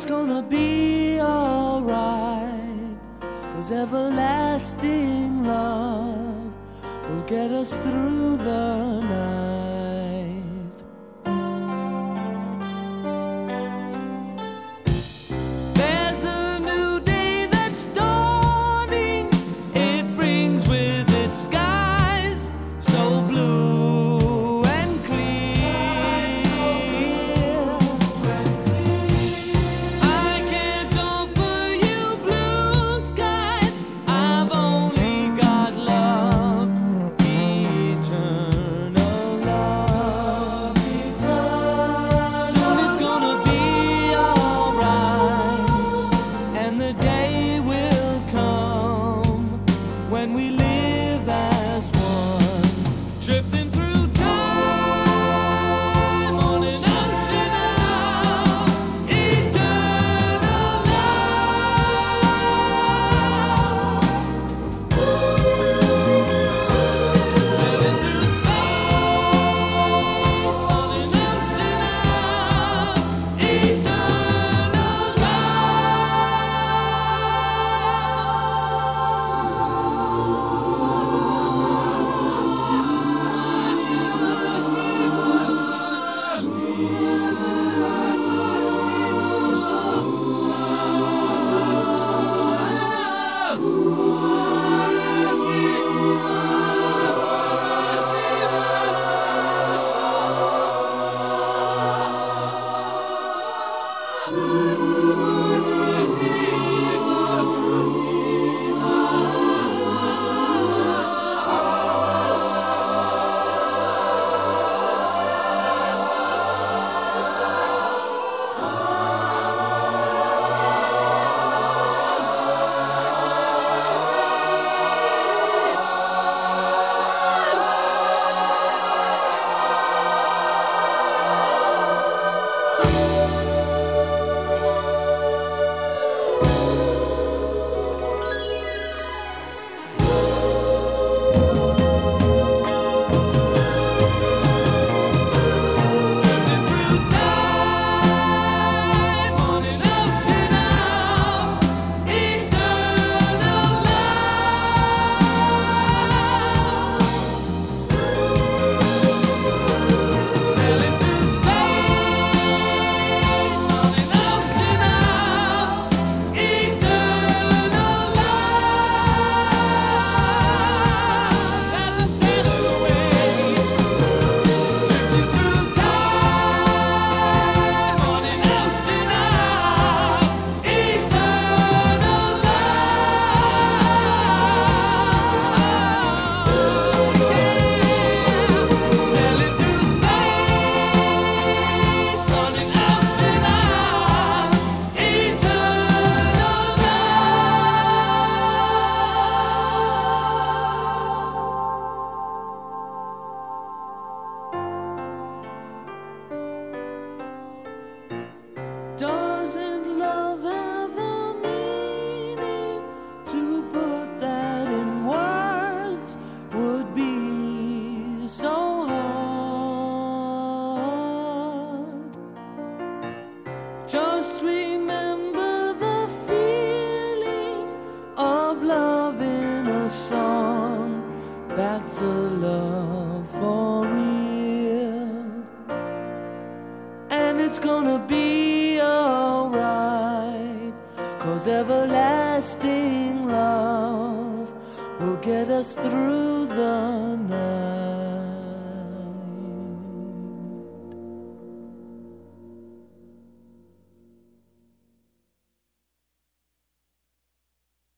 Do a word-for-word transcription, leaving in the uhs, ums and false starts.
it's gonna be alright, 'cause everlasting love will get us through the night. There's a new day that's dawning. It brings with it skies so blue and clear. I can't offer you blue skies. I've only got love, eternal love. Soon it's gonna be alright, and the day will come when we live as one, drifting through time on an ocean of eternal love. Sailing through space on an ocean of eternal drifting through time on an ocean of eternal love. Sailing through space on an ocean of eternal love. As I'm sailing away, drifting through time on an ocean of eternal love. Sailing through space on an ocean of eternal love. Doesn't love have a meaning? To put that in words would be so hard. Just remember the feeling of love in a song. That's a love for real, and it's gonna be alright, 'cause everlasting love will get us through the night.